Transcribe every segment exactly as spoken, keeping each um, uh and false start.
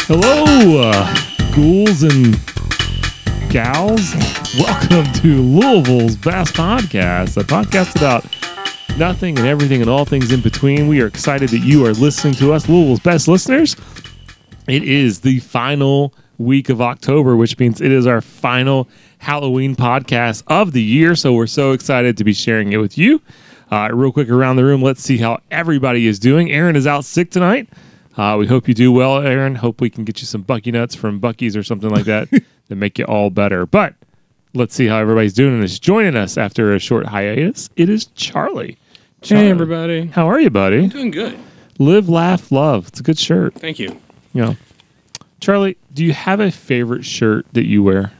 Hello, uh, ghouls and gals. Welcome to Louisville's Best Podcast, a podcast about nothing and everything and all things in between. We are excited that you are listening to us, Louisville's best listeners. It is the final week of October, which means it is our final Halloween podcast of the year. So we're so excited to be sharing it with you. Uh, real quick around the room, let's see how everybody is doing. Aaron is out sick tonight. Uh, we hope you do well, Aaron. Hope we can get you some Bucky Nuts from Buc-ee's or something like that to make you all better. But let's see how everybody's doing and is joining us after a short hiatus. It is Charlie. Charlie. Hey, everybody. How are you, buddy? I'm doing good. Live, laugh, love. It's a good shirt. Thank you. You know, Charlie, do you have a favorite shirt that you wear?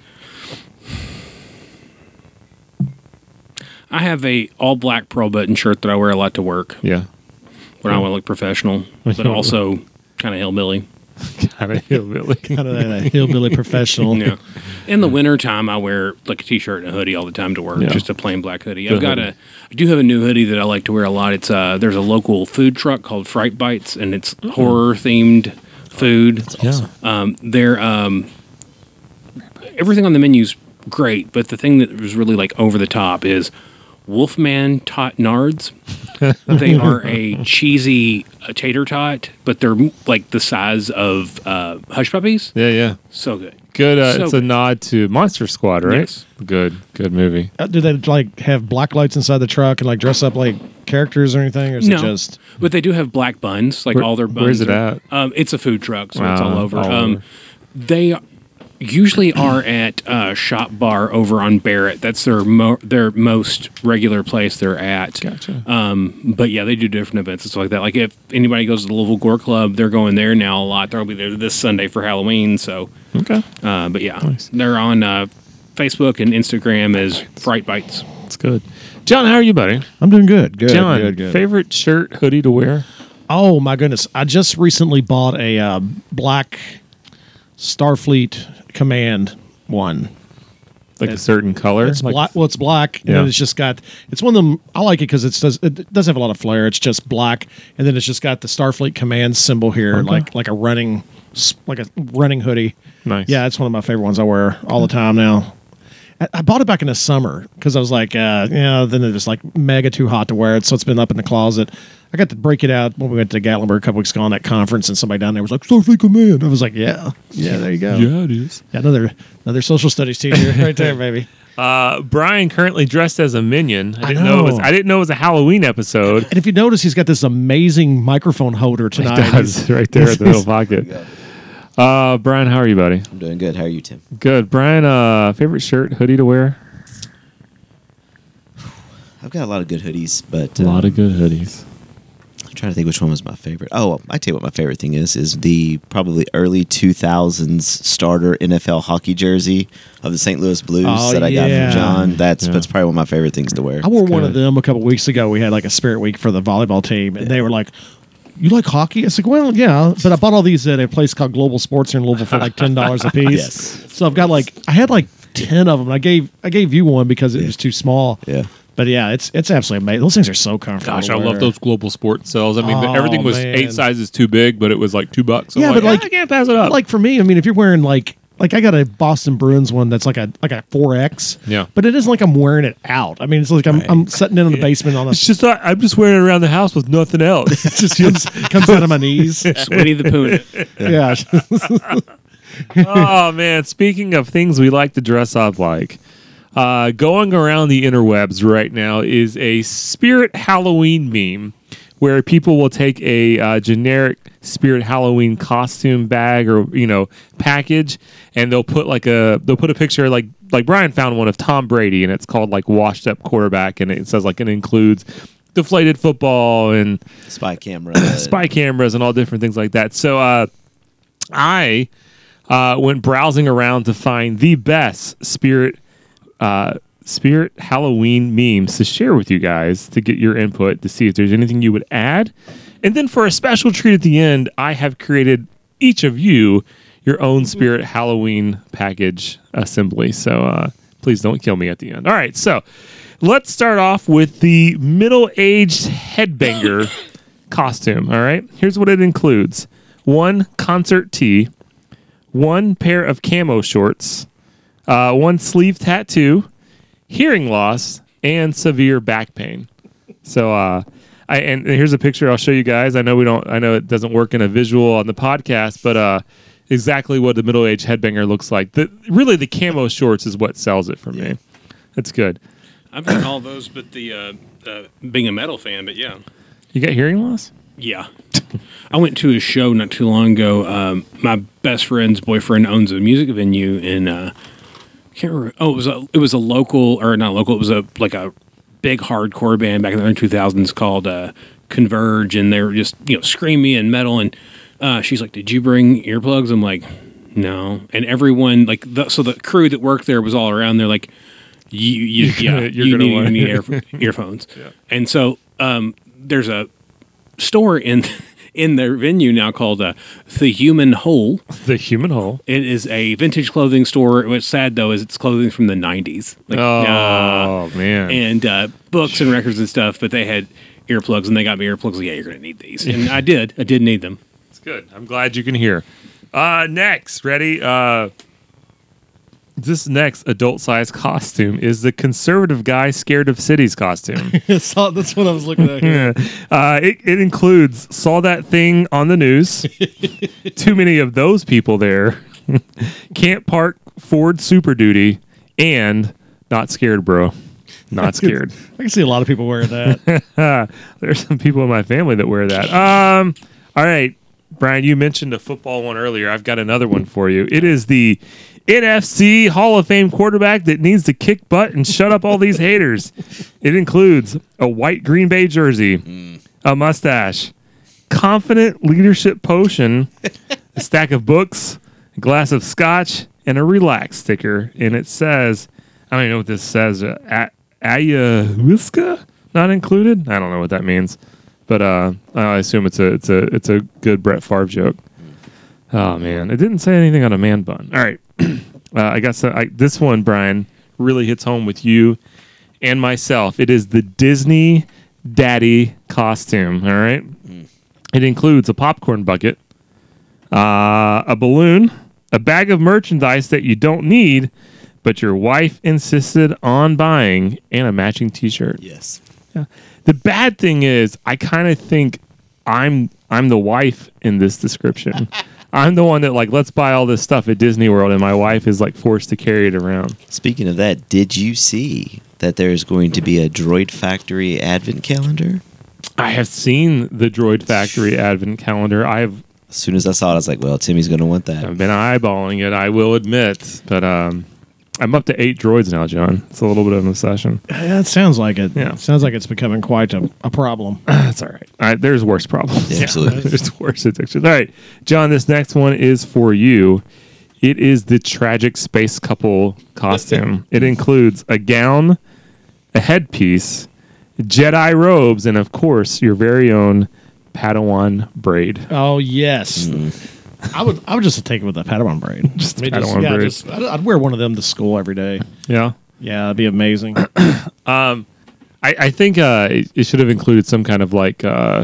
I have a all black pearl button shirt that I wear a lot to work Yeah. when I want to look professional, but also kind of hillbilly. Kind of hillbilly. Kind of that hillbilly professional. Yeah. In the wintertime, I wear like a t-shirt and a hoodie all the time to work, Yeah. just a plain black hoodie. Good I've got hoodie. a, I do have a new hoodie that I like to wear a lot. It's uh, there's a local food truck called Fright Bites, and it's horror themed food. Yeah. Um, they're um, everything on the menu's great, but the thing that was really like over the top is Wolfman Tot Nards. They are a cheesy uh, tater tot, but they're like the size of uh, Hush Puppies. Yeah, yeah. So good. Good. Uh, So it's a nod to Monster Squad, right? Yes. Good. Good movie. Uh, Do they like have black lights inside the truck and like dress up like characters or anything, or is No, it just? but they do have black buns. Like Where- all their buns. where's it are- at? Um, it's a food truck, so it's Wow, all over. all um, over. They usually are at uh, Shop Bar over on Barrett. That's their mo- their most regular place they're at. Gotcha. Um, but yeah, they do different events and stuff like that. Like if anybody goes to the Louisville Gore Club, they're going there now a lot. They'll be there this Sunday for Halloween. So, Okay. uh, but yeah, Nice. they're on uh, Facebook and Instagram as Fright Bites. It's good. John, how are you, buddy? I'm doing good. Good. John, good. Good. favorite shirt, hoodie to wear? Oh my goodness! I just recently bought a uh, black Starfleet Command one. Like a It- certain color? It's Like- black. Well, it's black, and Yeah. then it's just got. It's one of them. I like it because it does. It does have a lot of flair. It's just black, and then it's just got the Starfleet Command symbol here, Okay. like like a running, s- like a running hoodie. Nice. Yeah, it's one of my favorite ones I wear all the time now. I, I bought it back in the summer because I was like, uh, yeah, then it was like mega too hot to wear it, so it's been up in the closet. I got to break it out when we went to Gatlinburg a couple weeks ago on that conference, and somebody down there was like, Starfleet Command. I was like, yeah, yeah, there you go. Yeah, it is. Yeah, another another social studies teacher right there, baby. Uh, Brian currently dressed as a minion. I I didn't know. it was. know. I didn't know it was a Halloween episode. And if you notice, he's got this amazing microphone holder It tonight. does, right there at the middle pocket. Uh, Brian, how are you, buddy? I'm doing good. How are you, Tim? Good. Brian, uh, favorite shirt, hoodie to wear? I've got a lot of good hoodies, but A uh, lot of good hoodies. I'm trying to think which one was my favorite. Oh, well, I tell you what my favorite thing is, is the probably early two thousands starter N F L hockey jersey of the Saint Louis Blues Oh, that I got yeah. from John. That's Yeah. that's probably one of my favorite things to wear. I wore one good. of them a couple weeks ago. We had like a spirit week for the volleyball team, and they were like, "You like hockey?" I said, "Well, yeah," but I bought all these at a place called Global Sports here in Louisville for like ten dollars a piece. Yes. So I've got like I had like ten of them. I gave I gave you one because it Yeah. was too small. Yeah. But yeah, it's it's absolutely amazing. Those things are so comfortable. Gosh, to I love wear. those global sports sales. I mean, Oh, everything was man. eight sizes too big, but it was like two bucks. I'm Yeah, like, but like- "Ah, I can't pass it up. Like for me, I mean, if you're wearing like like I got a Boston Bruins one that's like a like a four X. Yeah. But it isn't like I'm wearing it out. I mean, it's like I'm I'm sitting in the basement on a it's just uh, I'm just wearing it around the house with nothing else. it just comes, comes down to my knees. Sweaty the Poon. Yeah. Oh man! Speaking of things we like to dress up like, uh, going around the interwebs right now is a Spirit Halloween meme, where people will take a uh, generic Spirit Halloween costume bag or you know package, and they'll put like a they'll put a picture like like Brian found one of Tom Brady, and it's called like washed up quarterback, and it says like it includes deflated football and Spy camera. spy cameras and all different things like that. So uh, I uh, went browsing around to find the best Spirit uh, Spirit Halloween memes to share with you guys to get your input to see if there's anything you would add. And then for a special treat at the end, I have created each of you your own Spirit Halloween package assembly. So uh, please don't kill me at the end. All right, so let's start off with the middle-aged headbanger costume. All right, here's what it includes: one concert tee, one pair of camo shorts, uh, one sleeve tattoo, hearing loss, and severe back pain. So, uh, I and here's a picture I'll show you guys. I know we don't. I know it doesn't work in a visual on the podcast, but uh, exactly what the middle-aged headbanger looks like. The really the camo shorts is what sells it for me. That's good. I've got all those, but the uh, uh, being a metal fan, but yeah. You got hearing loss? Yeah. I went to a show not too long ago. Um, my best friend's boyfriend owns a music venue in, uh, I can't remember. Oh, it was a, it was a local, or not local, it was a like a big hardcore band back in the early two thousands called uh, Converge, and they were just, you know, screamy and metal. And uh, she's like, "Did you bring earplugs?" I'm like, "No." And everyone, like, the, so the crew that worked there was all around. They're like, "You, you yeah, You're you gonna need, want- you need ear, earphones." Yeah. And so um, there's a store in in their venue now called uh, The Human Hole. The human hole. It is a vintage clothing store. What's sad though is it's clothing from the nineties. Like, Oh uh, man. and uh, books and records and stuff. But they had earplugs, and they got me earplugs. Like, yeah, you're gonna need these, and I did. I did need them. It's good. I'm glad you can hear. Uh, next, ready? Uh, this next adult size costume is the conservative guy scared of cities costume. So that's what I was looking at here. uh, it, it includes saw that thing on the news. Too many of those people there. Can't park Ford Super Duty and not scared, bro. Not scared. I can see a lot of people wearing that. There's some people in my family that wear that. Um, all right, Brian, you mentioned a football one earlier. I've got another one for you. It is the N F C Hall of Fame quarterback that needs to kick butt and shut up all these haters. It includes a white Green Bay jersey, a mustache, confident leadership potion, a stack of books, a glass of scotch, and a relax sticker. And it says, I don't even know what this says, uh, a- ayahuasca not included. I don't know what that means, but uh, I assume it's a it's a it's a good Brett Favre joke. Oh man, it didn't say anything on a man bun. All right, uh, I guess uh, I, this one, Brian, really hits home with you and myself. It is the Disney Daddy costume. All right, it includes a popcorn bucket, uh, a balloon, a bag of merchandise that you don't need, but your wife insisted on buying, and a matching T-shirt. Yes. The bad thing is, I kind of think I'm I'm the wife in this description. I'm the one that like, let's buy all this stuff at Disney World, and my wife is like forced to carry it around. Speaking of that, did you see that there's going to be a Droid Factory advent calendar? I have seen the Droid Factory advent calendar. I've As soon as I saw it, I was like, well, Timmy's going to want that. I've been eyeballing it, I will admit, but um, I'm up to eight droids now, John. It's a little bit of an obsession. Yeah, it sounds like it. Yeah. It sounds like it's becoming quite a, a problem. That's all right. All right, there's worse problems. Yeah, absolutely. There's worse addictions. All right, John, this next one is for you. It is the tragic space couple costume. It includes a gown, a headpiece, Jedi robes, and of course, your very own Padawan braid. Oh yes, I would. I would just take it with a Padawan braid. Just I mean, Padawan yeah, braid. just- I'd, I'd wear one of them to school every day. Yeah. Yeah, that'd be amazing. I, I think uh, it, it should have included some kind of like uh,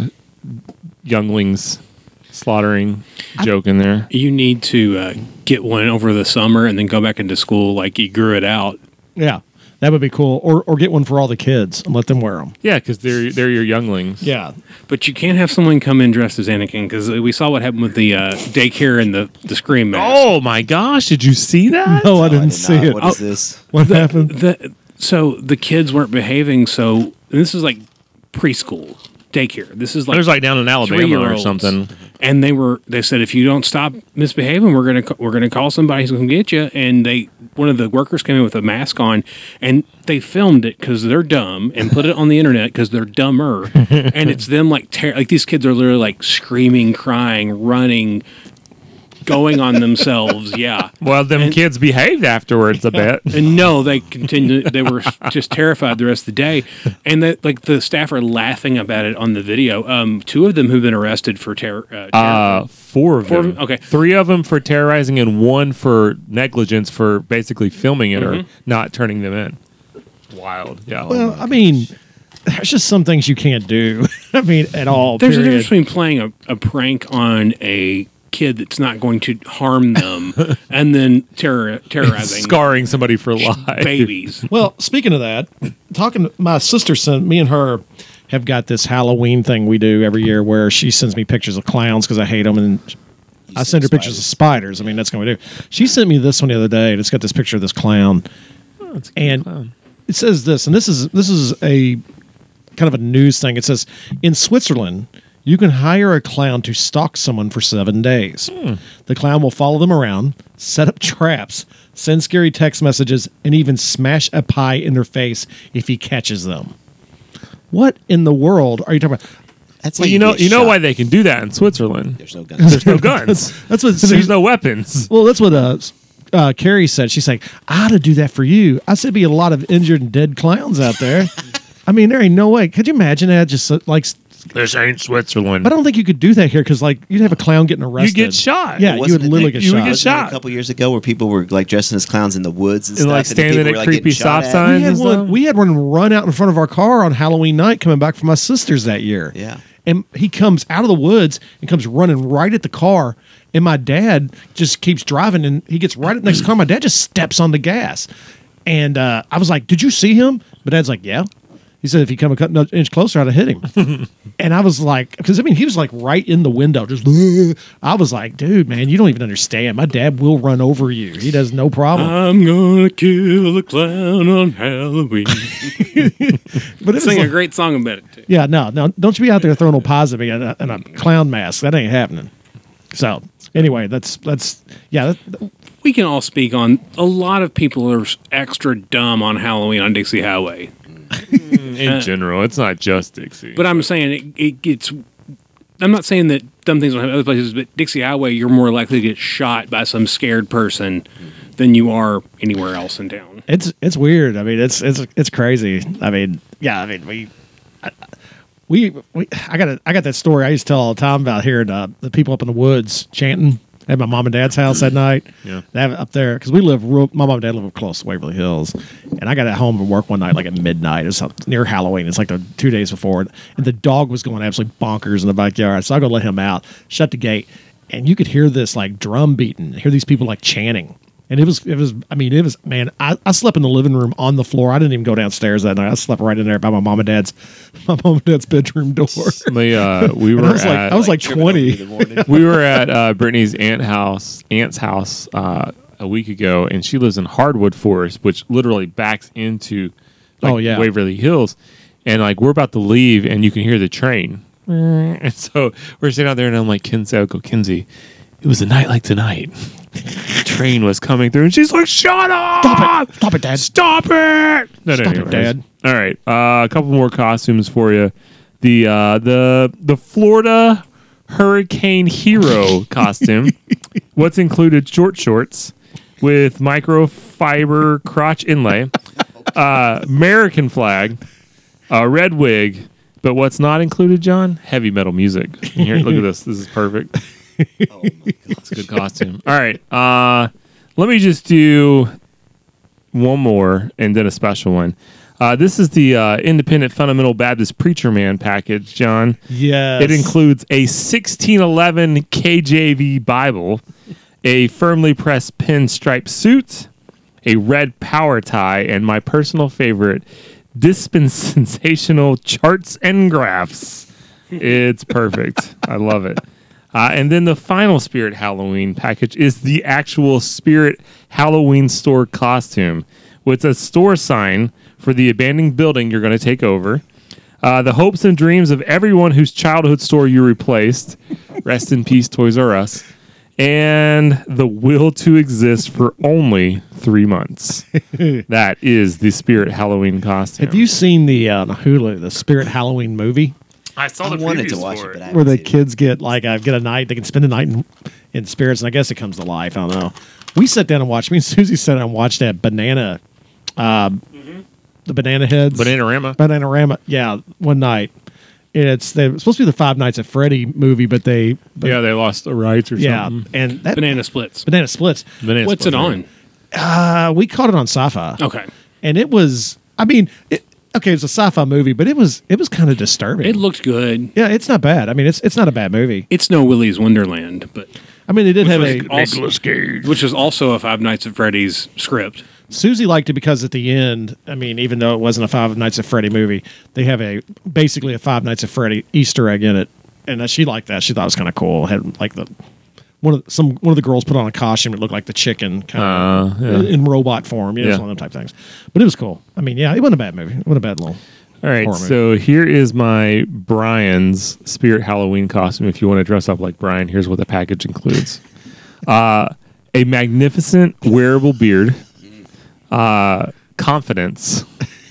younglings slaughtering joke in there. You need to uh, get one over the summer and then go back into school like you grew it out. Yeah, that would be cool. Or or get one for all the kids and let them wear them. Yeah, because they're they're your younglings. Yeah, But you can't have someone come in dressed as Anakin because we saw what happened with the uh, daycare and the, the Scream mask. Oh my gosh! Did you see that? no, I I didn't did see not. it. What is this? What happened? The, so the kids weren't behaving. So and this is like preschool daycare. This is like There's like down in Alabama or three-year-olds. something. And they were they said if you don't stop misbehaving, we're gonna ca- we're gonna call somebody who's gonna get you. And they one of the workers came in with a mask on, and they filmed it because they're dumb and put it on the internet because they're dumber. And it's them like ter- like these kids are literally like screaming, crying, running, going on themselves. Yeah. Well, them And- kids behaved afterwards a bit. And no, they continued. They were just terrified the rest of the day, and that like the staff are laughing about it on the video. Um, two of them have been arrested for terror. Uh, terror. Uh, four of Four of them. them? Okay. Three of them for terrorizing and one for negligence for basically filming it Mm-hmm. or not turning them in. Wild. Yeah. Well, I mean, there's just some things you can't do. I mean, at all. There's a period. difference between playing a, a prank on a kid that's not going to harm them, and then terror, terrorizing Scarring somebody for life. babies. Well, speaking of that, talking, my sister sent me and her have got this Halloween thing we do every year where she sends me pictures of clowns because I hate them, and I send send her pictures of spiders. I mean, that's going to do. She sent me this one the other day, and it's got this picture of this clown, Oh, it's a good and clown. it says this, and this is this is a kind of a news thing. It says in Switzerland, you can hire a clown to stalk someone for seven days. Hmm. The clown will follow them around, set up traps, send scary text messages, and even smash a pie in their face if he catches them. What in the world are you talking about? That's Well, how you know, get you know shot. why they can do that in Switzerland? There's no guns. There's no guns. That's what There's no weapons. Well, that's what uh, uh, Carrie said. She's like, I ought to do that for you. I said, be a lot of injured and dead clowns out there. I mean, there ain't no way. Could you imagine that? Just uh, like, This ain't Switzerland. but I don't think you could do that here because, like, you'd have a clown getting You arrested. get shot. Yeah, you Wasn't would it literally like- get you would shot. get Wasn't it shot. a couple years ago where people were like dressing as clowns in the woods and, And, stuff, like, and the standing people at were, like, creepy getting shot stop at. signs. We had and one. stuff? We had one run out in front of our car on Halloween night, coming back from my sister's that year. Yeah. And he comes out of the woods and comes running right at the car. And my dad just keeps driving, and he gets right up next to the car. My dad just steps on the gas, and uh, I was like, "Did you see him?" My dad's like, "Yeah." He said, "If he come a cut- no- inch closer, I'd have hit him." And I was like, because I mean, he was like right in the window, just. I was like, "Dude, man, you don't even understand. My dad will run over you. He does no problem." I'm gonna kill a clown on Halloween. But it was Sing like- a great song about it too. Yeah, no, no, don't you be out there throwing no pies at me in a, in a clown mask. That ain't happening. So, anyway, that's that's yeah. That, We can all speak on a lot of people are extra dumb on Halloween on Dixie Highway. In general, it's not just Dixie. But I'm saying it, it gets. I'm not saying that dumb things don't happen other places, but Dixie Highway, you're more likely to get shot by some scared person than you are anywhere else in town. it's it's weird. I mean, it's it's it's crazy. I mean, yeah. I mean, we. I, we, we I got a, I got that story I used to tell all the time about hearing uh, the people up in the woods chanting at my mom and dad's house that night. Yeah. They have it up there because we live real. My mom and dad live close to Waverly Hills, and I got at home from work one night like at midnight. It's near Halloween. It's like the two days before, and the dog was going absolutely bonkers in the backyard. So I go let him out, shut the gate, and you could hear this like drum beating. Hear these people like chanting. And it was, it was. I mean, it was. Man, I, I slept in the living room on the floor. I didn't even go downstairs that night. I slept right in there by my mom and dad's, my mom and dad's bedroom door. We, uh, we were And I was at, like, I was like tripping over twenty. in the morning. we were at uh, Brittany's aunt house, aunt's house uh, a week ago, and she lives in Hardwood Forest, which literally backs into like, Oh, yeah. Waverly Hills. And like we're about to leave, and you can hear the train. And so we're sitting out there, and I'm like, Kinsey, I go, Kinsey, it was a night like tonight. The train was coming through, and she's like, "Shut up! Stop it! Stop it, Dad! Stop it! No, no, Stop it, anyways. Dad. All right, uh, a couple more costumes for you. The uh, the the Florida Hurricane Hero costume. What's included? Short shorts with microfiber crotch inlay, uh, American flag, a red wig. But what's not included, John? Heavy metal music. Here, look at this. This is perfect. Oh my God. It's a good costume. All right. Uh, let me just do one more and then a special one. Uh, this is the uh, Independent Fundamental Baptist Preacher Man package, John. Yes. It includes a sixteen eleven K J V Bible, a firmly pressed pinstripe suit, a red power tie, and my personal favorite, dispensational charts and graphs. It's perfect. I love it. Uh, and then the final Spirit Halloween package is the actual Spirit Halloween store costume with a store sign for the abandoned building you're going to take over. Uh, the hopes and dreams of everyone whose childhood store you replaced. Rest in peace, Toys R Us. And the will to exist for only three months. That is the Spirit Halloween costume. Have you seen the uh, Hulu, the Spirit Halloween movie? I saw I the wanted to previews watch for it, but I Where haven't the seen it. kids get like uh, get a night, they can spend a night in, in spirits, and I guess it comes to life. I don't know. We sat down and watched. Me and Susie sat down and watched that banana, uh, the banana heads, Bananarama. Bananarama. Yeah, one night. It's they it's supposed to be the Five Nights at Freddy movie, but they but, Yeah, they lost the rights or yeah, something. and that Banana splits. banana splits. Banana What's Split, it right. on? Uh, we caught it on Sci-Fi. Okay. and it was. I mean, it, okay, it's a sci-fi movie, but it was it was kind of disturbing. It looked good. yeah, it's not bad. I mean, it's it's not a bad movie. It's no Willy's Wonderland, but I mean, they did have was a. also, Cage. which was also a Five Nights at Freddy's script. Susie liked it because at the end, I mean, even though it wasn't a Five Nights at Freddy movie, they have a basically a Five Nights at Freddy Easter egg in it, and uh, she liked that. She thought it was kind of cool. It had like the one of the, some one of the girls put on a costume that looked like the chicken, kind of Uh, yeah. in robot form. Yeah, it's Yeah. one of them type things. But it was cool. I mean, yeah, it wasn't a bad movie. It wasn't a bad little. All right, horror movie. so here is my Brian's Spirit Halloween costume. If you want to dress up like Brian, here's what the package includes: uh, a magnificent wearable beard, uh, confidence,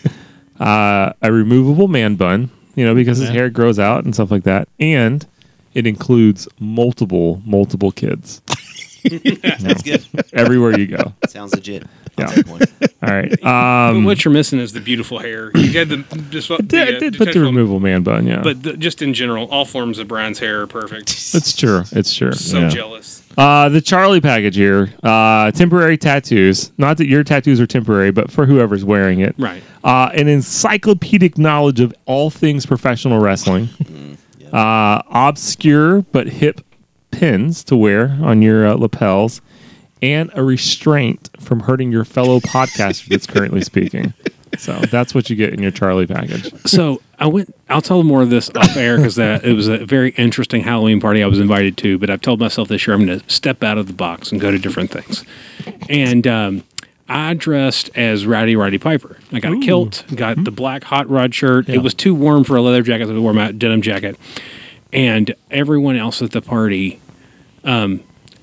uh, a removable man bun, you know, because his Yeah. hair grows out and stuff like that, and it includes multiple, multiple kids That's good. everywhere you go. Sounds legit. I'll Yeah. take one. All right, But um, what you're missing is the beautiful hair. You had the just the, did, uh, did put the detachable- removable man bun, yeah, But the, just in general, all forms of Brian's hair are perfect. it's true, it's true. So yeah. jealous. Uh, the Charlie package here. Uh, temporary tattoos. Not that your tattoos are temporary, but for whoever's wearing it. Right. Uh, an encyclopedic knowledge of all things professional wrestling. uh, obscure but hip pins to wear on your uh, lapels. And a restraint from hurting your fellow podcaster that's currently speaking. So that's what you get in your Charlie package. So I went. I'll tell more of this off air because it was a very interesting Halloween party I was invited to. But I've told myself this year I'm going to step out of the box and go to different things. And um, I dressed as Rowdy Roddy Piper. I got a kilt, got the black hot rod shirt. It was too warm for a leather jacket, so I wore my denim jacket. And everyone else at the party, um,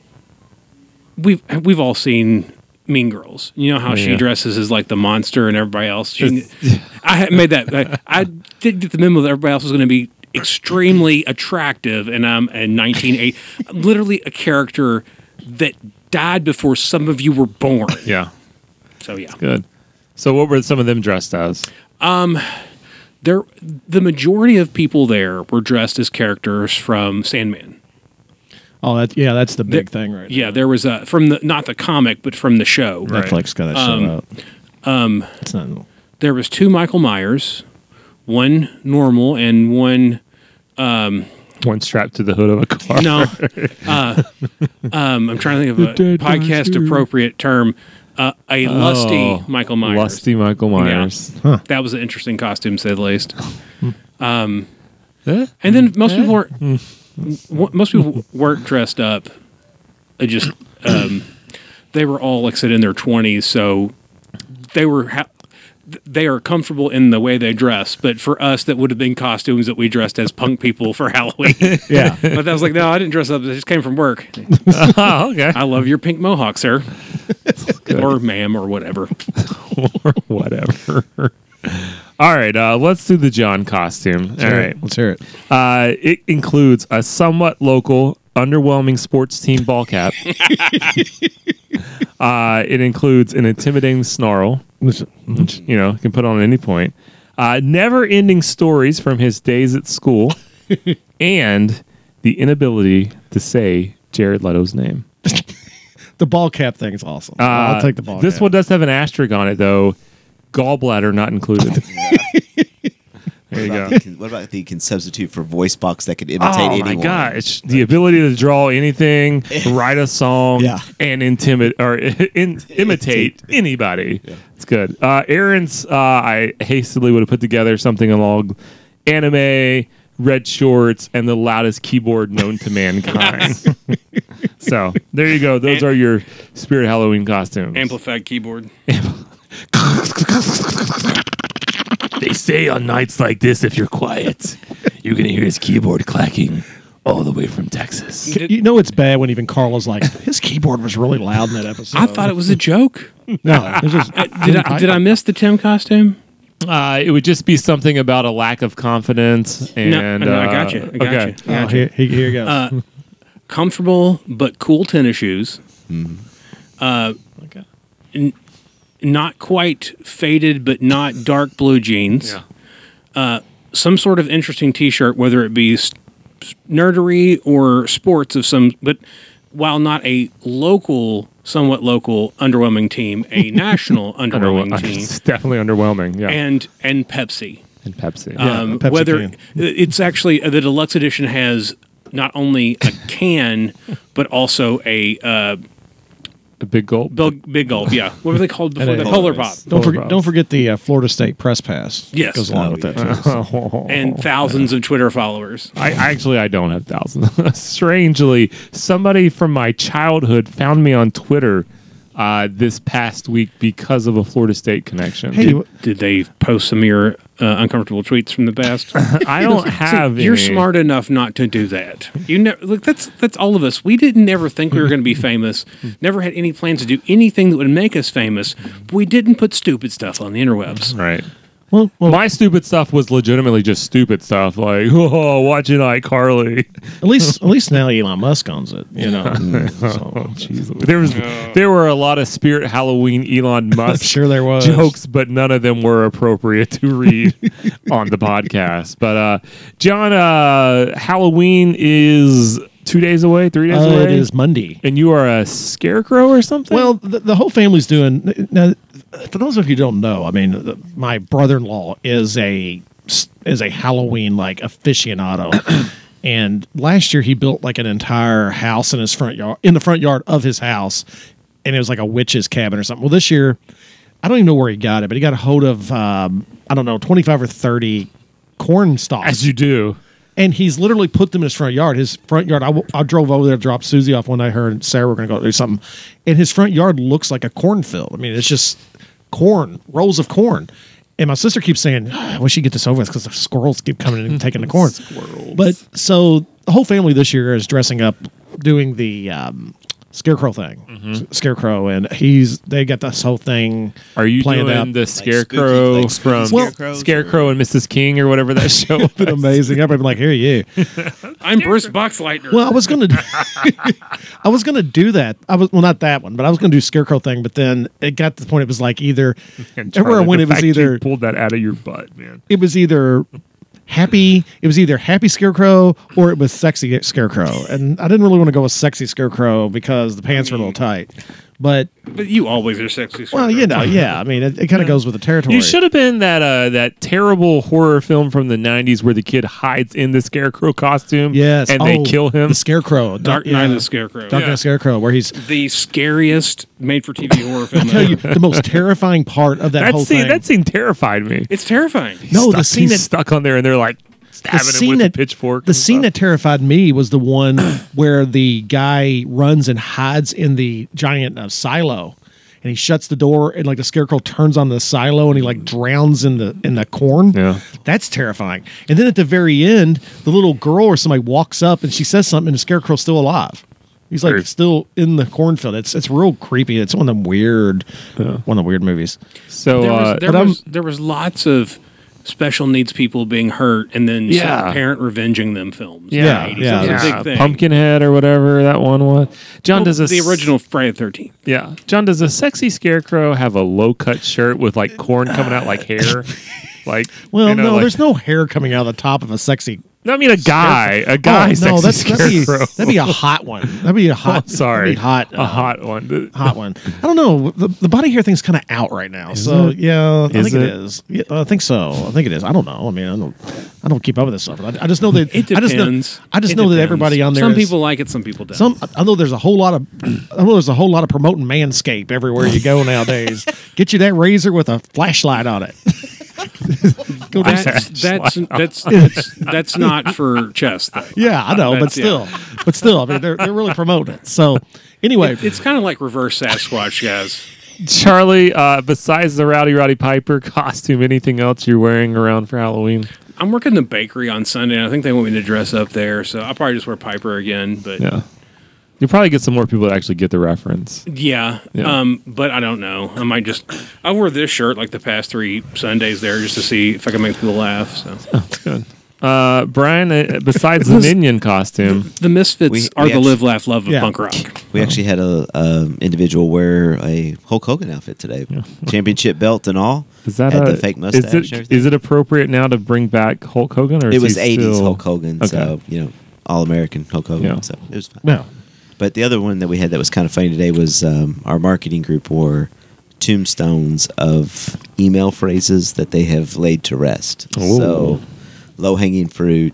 we've we've all seen Mean Girls. You know how she Yeah. dresses as like the monster and everybody else. She, I had made that. I, I did get the memo that everybody else was going to be extremely attractive, and I'm in nineteen eighty, literally a character that died before some of you were born. Yeah, So yeah, good. So what were some of them dressed as? there the majority of people there were dressed as characters from Sandman. Oh, that, yeah, that's the big There- thing, right? Yeah, there was a from the not the comic, but from the show. now. Netflix got that show out. Um, it's not. There was two Michael Myers, one normal and one One strapped to the hood of a car. no. uh, um, I'm trying to think of a dead podcast monster. appropriate term. Uh, a lusty Oh, Michael Myers. Lusty Michael Myers. That was an interesting costume, to say the least. Eh? And then most people weren't. w- Most people weren't dressed up. They just um, they were all like I said in their twenties, so they were ha- they are comfortable in the way they dress. But for us, that would have been costumes that we dressed as punk people for Halloween. Yeah. But I was like, no, I didn't dress up. I just came from work. Oh, okay. I love your pink mohawk, sir, or ma'am, or whatever. Or whatever. All right, uh, let's do the John costume. All right. Let's hear it. Uh, it includes a somewhat local, underwhelming sports team ball cap. uh, it includes an intimidating snarl, Listen. which, you know, can put on at any point. Uh, never-ending stories from his days at school. And the inability to say Jared Leto's name. The ball cap thing is awesome. Uh, I'll take the ball This cap. one does have an asterisk on it, though. Gallbladder not included. There you What go. about, the, con- what about the can substitute for voice box that could imitate Oh anyone? my gosh! The ability to draw anything, write a song, Yeah. and intimidate or in, imitate anybody. It's good. Uh, Aaron's, uh, I hastily would have put together something along anime, red shorts, and the loudest keyboard known to mankind. So there you go. Those are your Spirit Halloween costumes. Amplified keyboard. They say on nights like this, if you're quiet, you can hear his keyboard clacking all the way from Texas. You know it's bad when even Carla's like, his keyboard was really loud in that episode. I thought it was a joke. No, it's just, Did I did I miss the Tim costume? Uh, it would just be something about a lack of confidence. And no, I uh, got you. I got okay. you. Oh, here, here, here goes. Uh, Comfortable but cool tennis shoes. Uh, Okay. n- not quite faded, but not dark blue jeans. Yeah. Some sort of interesting T-shirt, whether it be s- nerdery or sports of some. But while not a local, somewhat local, underwhelming team, a national underwhelming Underwhel- team, It's definitely underwhelming. Yeah. and and Pepsi. And Pepsi. Yeah. Um, Pepsi whether can. it's actually uh, the deluxe edition has not only a can, but also a uh, A big gulp. big, big gulp. Yeah, what were they called before? And The a- Polar Pop. Don't Polar forget, Pops. don't forget the uh, Florida State press pass. Yes. goes along Oh, with that yeah. too. And thousands of Twitter followers. I actually I don't have thousands. Strangely, somebody from my childhood found me on Twitter uh, this past week because of a Florida State connection. Hey, Did, did they post some of your uh, uncomfortable tweets from the past? I don't have. See, you're any. smart enough not to do that. You know, look, that's that's all of us. We didn't ever think we were going to be famous. Never had any plans to do anything that would make us famous. But we didn't put stupid stuff on the interwebs. Right. well, well, My stupid stuff was legitimately just stupid stuff, like oh, watching iCarly. at least at least now Elon Musk owns it. You know. So, Jeez. There was there were a lot of Spirit Halloween Elon Musk sure there was jokes, but none of them were appropriate to read on the podcast. But uh, John, uh, Halloween is two days away, three days Uh, away. it is Monday. And you are a scarecrow or something? Well, the, the whole family's doing. Now, for those of you who don't know, I mean, the, my brother-in-law is a is a Halloween like aficionado, and last year he built like an entire house in his front yard, in the front yard of his house, and it was like a witch's cabin or something. Well, this year, I don't even know where he got it, but he got a hold of um, I don't know twenty-five or thirty corn stalks. as you do. And he's literally put them in his front yard. His front yard, I, w- I drove over there to drop Susie off one night. Her and Sarah were going to go do something. And his front yard looks like a cornfield. I mean, it's just corn, rows of corn. And my sister keeps saying, "I wish you get this over with because the squirrels keep coming in and taking the corn." Squirrels. But so the whole family this year is dressing up, doing the um, scarecrow thing. S- Scarecrow. And he's they got this whole thing Are you planned doing out. the scarecrow spooky- like spooky from scarecrows, Scarecrow or- and Missus King or whatever that show was? Been amazing. Everybody been like, "Here you." I'm Bruce Boxleitner. Well, I was gonna, I was gonna do that. I was well, not that one, but I was gonna do scarecrow thing. But then it got to the point. It was like either And everywhere I Charlotte, went, the it was fact you either pulled that out of your butt, man. it was either happy, it was either happy scarecrow or it was sexy scarecrow. And I didn't really want to go with sexy scarecrow because the pants were a little tight. But but you always are sexy. well, you know, yeah. I mean, it, it kind of goes with the territory. You should have been that uh, that terrible horror film from the nineties where the kid hides in the scarecrow costume. Yes, and oh, they kill him. The scarecrow, Dark yeah. Knight of the Scarecrow. Dark Knight Yeah. Scarecrow, where he's The scariest made-for-T V horror film tell you ever. the most terrifying part of that, that whole scene, thing. that scene terrified me. It's terrifying. no, Stuck- the scene he's that stuck on there, and they're like stabbing him with that, a pitchfork. The and scene stuff. that terrified me was the one where the guy runs and hides in the giant uh, silo, and he shuts the door, and like the scarecrow turns on the silo, and he like drowns in the in the corn. Yeah. That's terrifying. And then at the very end, the little girl or somebody walks up, and she says something, and the scarecrow's still alive. He's like Weird. still in the cornfield. It's it's real creepy. It's one of them weird, one of the weird movies. So There uh, was, there, but I'm- was, there was lots of special needs people being hurt and then Yeah. some parent revenging them films. Yeah, in the eighties. yeah, That was a yeah, big thing. Pumpkinhead or whatever that one was. John Well, does a the s- original Friday the thirteenth. Yeah, John, does a sexy scarecrow have a low cut shirt with like corn coming out like hair? Like, Well, you know, no, like- there's no hair coming out of the top of a sexy. No, I mean a guy, a guy. Oh, no, sexy that's that'd be, scarecrow. that'd be a hot one. That'd be a hot. Oh, sorry, that'd be hot. a uh, hot one. hot one. I don't know. The, the body hair thing's kind of out right now. so it? yeah, I Is think it it? is. Yeah, I think so. I think it is. I don't know. I mean, I don't. I don't keep up with this stuff. I, I just know that. It I just know. depends. I just It know that depends. everybody on there. Some is- people like it, some people don't. Some. I know there's a whole lot of. I know there's a whole lot of promoting Manscaped everywhere you go nowadays. Get you that razor with a flashlight on it. Go down- that's, that's, that's, that's, that's not for chest, though. yeah, I know, but That's- yeah. still, but still, I mean, they're they're really promoting it. So, anyway, It's kind of like reverse Sasquatch, guys. Charlie, uh, besides the Rowdy Roddy Piper costume, anything else you're wearing around for Halloween? I'm working the bakery on Sunday, and I think they want me to dress up there, so I'll probably just wear Piper again. But Yeah, you'll probably get some more people to actually get the reference. yeah, Yeah. Um, but I don't know. I might just. I wore this shirt like the past three Sundays there just to see if I can make people laugh. So That's good. Uh, Brian, uh, besides the Minion costume, the Misfits We- are we the actually- live, laugh, love of Yeah. punk rock. We actually had a um, individual wear a Hulk Hogan outfit today, championship belt and all. is that had a the fake mustache Is and it, everything. is it appropriate now to bring back Hulk Hogan, or It is was he eighties still- Hulk Hogan, so Okay. you know, all American Hulk Hogan. Yeah. So it was fun. no. But the other one that we had that was kind of funny today was um, our marketing group wore tombstones of email phrases that they have laid to rest. Oh. So low hanging fruit,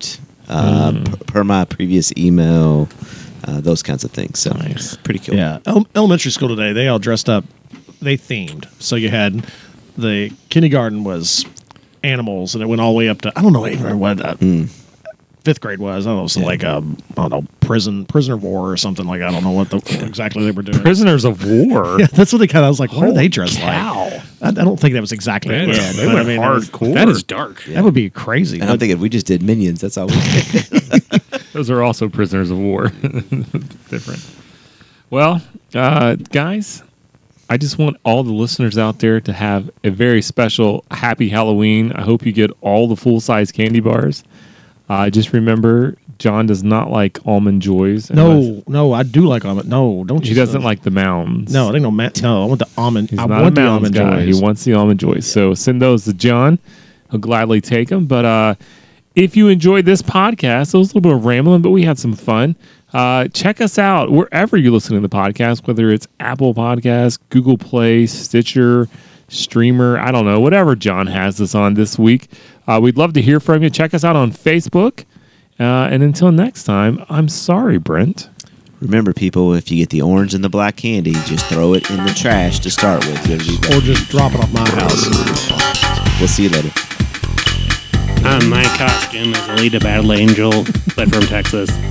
uh, Mm. per, per my previous email, uh, those kinds of things. So Nice. pretty cool. Yeah, El- elementary school today, they all dressed up. They themed. So you had the kindergarten was animals, and it went all the way up to I don't know even what uh, fifth grade was. I don't know, so Yeah. like um, I don't know, prison prisoner of war or something like. I don't know what the, exactly they were doing. Prisoners of war. Yeah, that's what they kind of. I was like, what are they Holy dressed cow. like? I, I don't think that was exactly Man, it. they but went I mean, it was- hardcore. That is dark. That would be crazy. And I'm thinking, we just did Minions. That's all we did. Those are also prisoners of war. Different. Well, uh, guys, I just want all the listeners out there to have a very special happy Halloween. I hope you get all the full size candy bars. Uh, just remember, John does not like almond joys. unless- no, no, I do like almond. No, don't you? he doesn't like the mounds. No, I think no. Ma- no, I want the almond. He's I not want a the mounds almond guy. joys. He wants the almond joys. So send those to John. He'll gladly take them. But uh, if you enjoyed this podcast, it was a little bit of rambling, but we had some fun. Uh, check us out wherever you listen to the podcast, whether it's Apple Podcasts, Google Play, Stitcher, Streamer, I don't know, whatever John has us on this week. Uh, we'd love to hear from you. Check us out on Facebook. Uh, and until next time, I'm sorry, Brent. Remember, people, if you get the orange and the black candy, just throw it in the trash to start with. You'll be Or just drop it off my house. We'll see you later. Uh, my costume is Alita Battle Angel, but from Texas.